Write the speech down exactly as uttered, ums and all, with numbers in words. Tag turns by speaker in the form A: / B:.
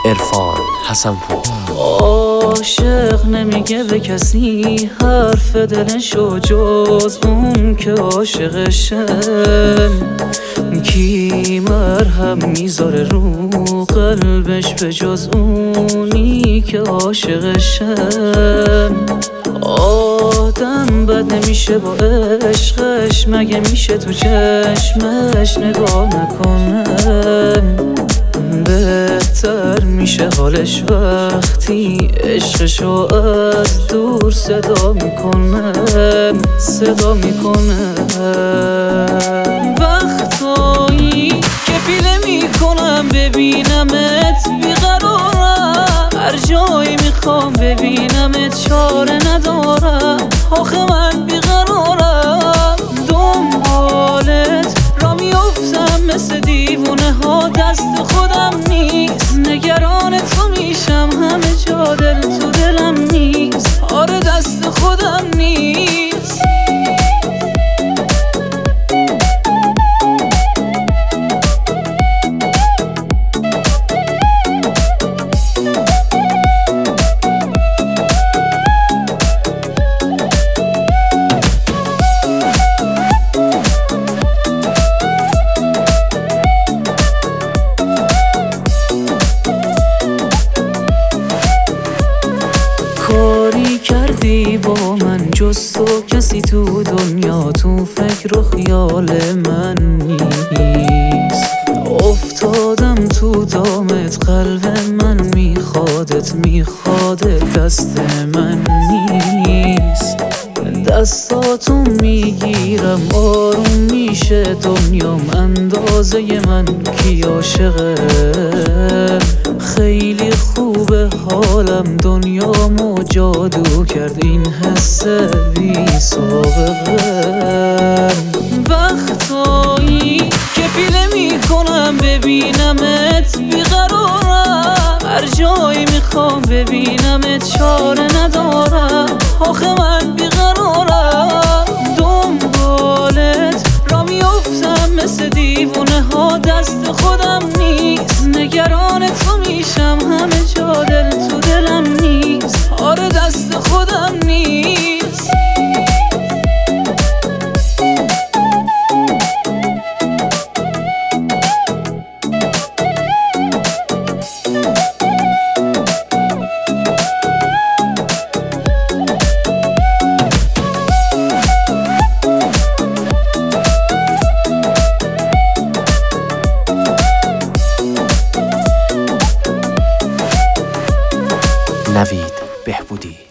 A: عرفان حسن‌پور.
B: عاشق نمیگه به کسی حرف دلشو جز اون که عاشقشه. کی مرهم میذاره رو قلبش به جز اونی که عاشقشه. آدم بد نمیشه با عشقش، مگه میشه تو چشمش نگاه نکنه؟ بهتر میشه حالش وقتی عشقشو از دور صدا میکنه صدا میکنه. وقتایی که پیله میکنم ببینمت بیقرارم، هر جایی میخوام ببینمت چاره ندارم. آخه من بیقرارم دنبالت را میافتم مثل دیوونه ها، دست خودم نیست نگران تو میشم، همه جا دل تو دلم نیست، آره دست خودم نیست. کاری کردی با من جز تو کسی تو دنیا تو فکر و خیال من نیست. افتادم تو دامت قلب من میخوادت میخوادت دست من نیست. دستاتو میگیرم آروم میشه دنیام، اندازه من کی عاشقه. خیلی خوبه حالم دنیامو جادو کرد این حس بی سابقه. وقتایی که پیله میکنم ببینمت بیقرارم، هر جایی میخوام ببینمت چاره ندارم. آخه من بیقرارم دنبالت را میافتم مثل دیوونه ها، دست خودم نیست نگران تو میشم، همه جا دل تو دلم نیست، آره دست خودم نیست.
A: نوید بهبودی.